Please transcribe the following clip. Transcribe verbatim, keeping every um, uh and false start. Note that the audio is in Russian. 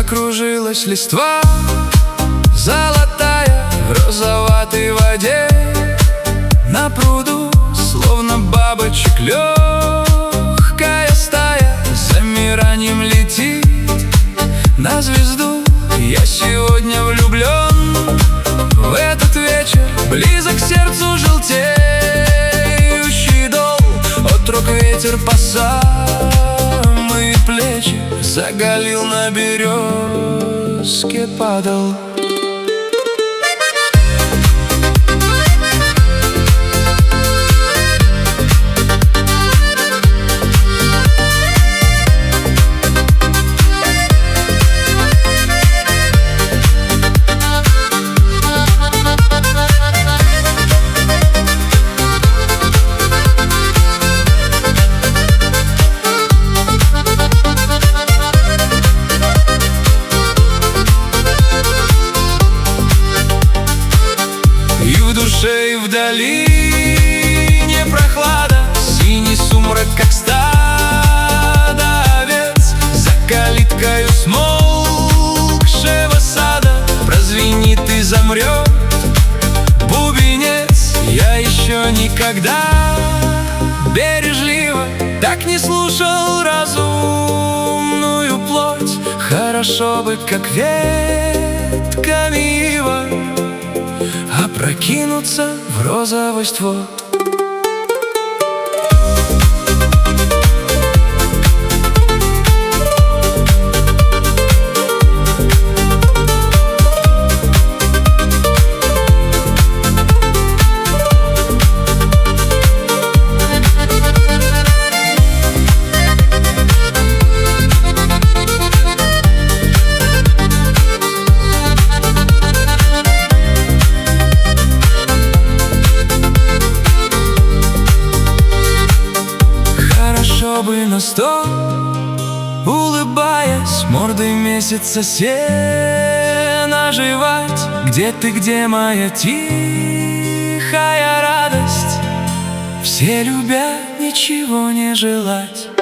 закружилась листва золотая в розоватой воде. На пруду, словно бабочек легкая стая, замиранием летит на звезду. Я сегодня влюблен в этот вечер, близок к сердцу желтеющий дол. От рук ветер по самые плечи, заголил на березке падал. И в долине прохлада, синий сумрак, как стадо овец. За калиткою смолкшего сада прозвенит и замрет бубенец. Я еще никогда бережливо так не слушал разумную плоть. Хорошо бы, как ветками ива, опрокинуться в розовость вод. Бы на сто, улыбаясь, мордой месяца сена жевать. Где ты, где моя тихая радость? Все любя, ничего не желать.